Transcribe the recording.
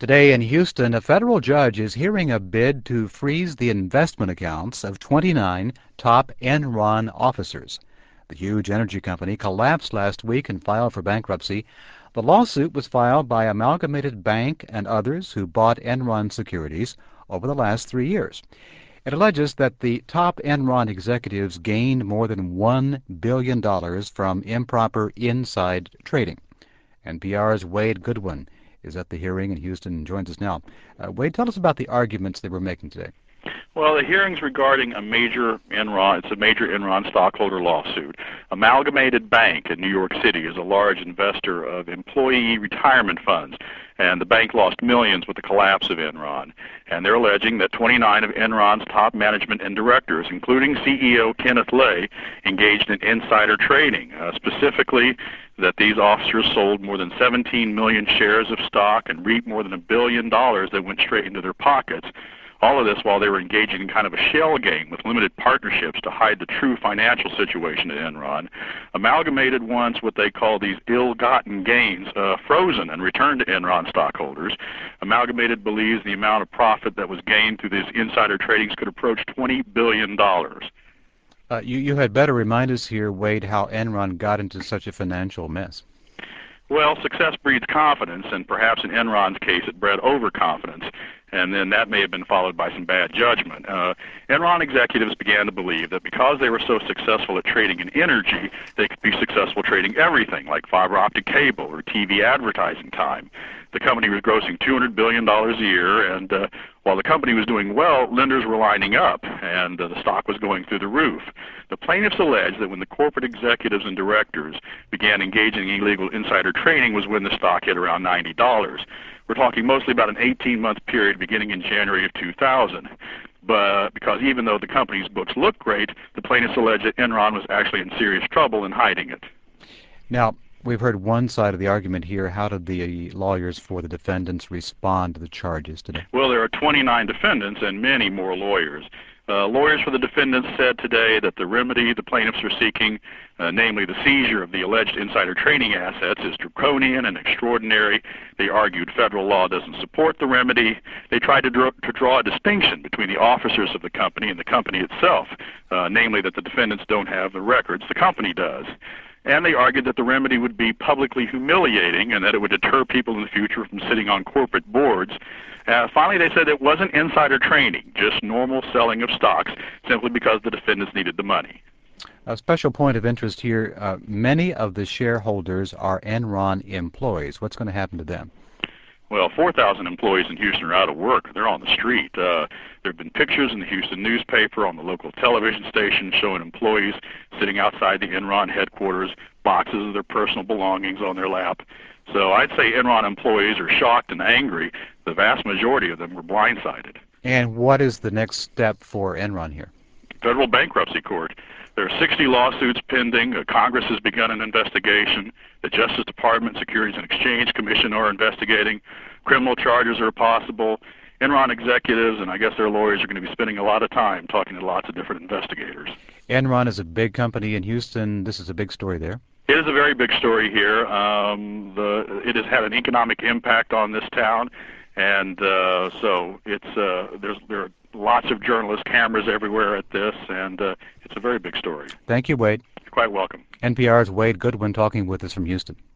Today in Houston, a federal judge is hearing a bid to freeze the investment accounts of 29 top Enron officers. The huge energy company collapsed last week and filed for bankruptcy. The lawsuit was filed by Amalgamated Bank and others who bought Enron securities over the last 3 years. It alleges that the top Enron executives gained more than $1 billion from improper inside trading. NPR's Wade Goodwin is at the hearing in Houston and joins us now. Wade, tell us about the arguments they were making today. Well, the hearing's regarding a major Enron stockholder lawsuit. Amalgamated Bank in New York City is a large investor of employee retirement funds, and the bank lost millions with the collapse of Enron. And they're alleging that 29 of Enron's top management and directors, including CEO Kenneth Lay, engaged in insider trading, specifically that these officers sold more than 17 million shares of stock and reaped more than $1 billion that went straight into their pockets. All of this while they were engaging in kind of a shell game with limited partnerships to hide the true financial situation at Enron. Amalgamated wants what they call these ill-gotten gains frozen and returned to Enron stockholders. Amalgamated believes the amount of profit that was gained through these insider tradings could approach $20 billion. You had better remind us here, Wade, how Enron got into such a financial mess. Well, success breeds confidence, and perhaps in Enron's case it bred overconfidence, and then that may have been followed by some bad judgment. Enron executives began to believe that because they were so successful at trading in energy, they could be successful trading everything, like fiber optic cable or TV advertising time. The company was grossing $200 billion a year, and while the company was doing well, lenders were lining up, and the stock was going through the roof. The plaintiffs allege that when the corporate executives and directors began engaging in illegal insider trading was when the stock hit around $90. We're talking mostly about an 18-month period beginning in January of 2000. But because even though the company's books look great, the plaintiffs allege that Enron was actually in serious trouble and hiding it. Now, we've heard one side of the argument here. How did the lawyers for the defendants respond to the charges today? Well, there are 29 defendants and many more lawyers. Lawyers for the defendants said today that the remedy the plaintiffs are seeking, namely the seizure of the alleged insider trading assets, is draconian and extraordinary. They argued federal law doesn't support the remedy. They tried to draw a distinction between the officers of the company and the company itself, namely that the defendants don't have the records, the company does. And they argued that the remedy would be publicly humiliating and that it would deter people in the future from sitting on corporate boards. Finally, they said it wasn't insider trading, just normal selling of stocks, simply because the defendants needed the money. A special point of interest here, many of the shareholders are Enron employees. What's going to happen to them? Well, 4,000 employees in Houston are out of work. They're on the street. There have been pictures in the Houston newspaper, on the local television station, showing employees sitting outside the Enron headquarters, boxes of their personal belongings on their lap. So I'd say Enron employees are shocked and angry. The vast majority of them were blindsided. And what is the next step for Enron here? Federal bankruptcy court. There are 60 lawsuits pending. Congress has begun an investigation. The Justice Department, Securities and Exchange Commission are investigating. Criminal charges are possible. Enron executives and I guess their lawyers are going to be spending a lot of time talking to lots of different investigators. Enron is a big company in Houston. This is a big story there. It is a very big story here. It has had an economic impact on this town, and so there are lots of journalists, cameras everywhere at this, and it's a very big story. Thank you, Wade. You're quite welcome. NPR's Wade Goodwin talking with us from Houston.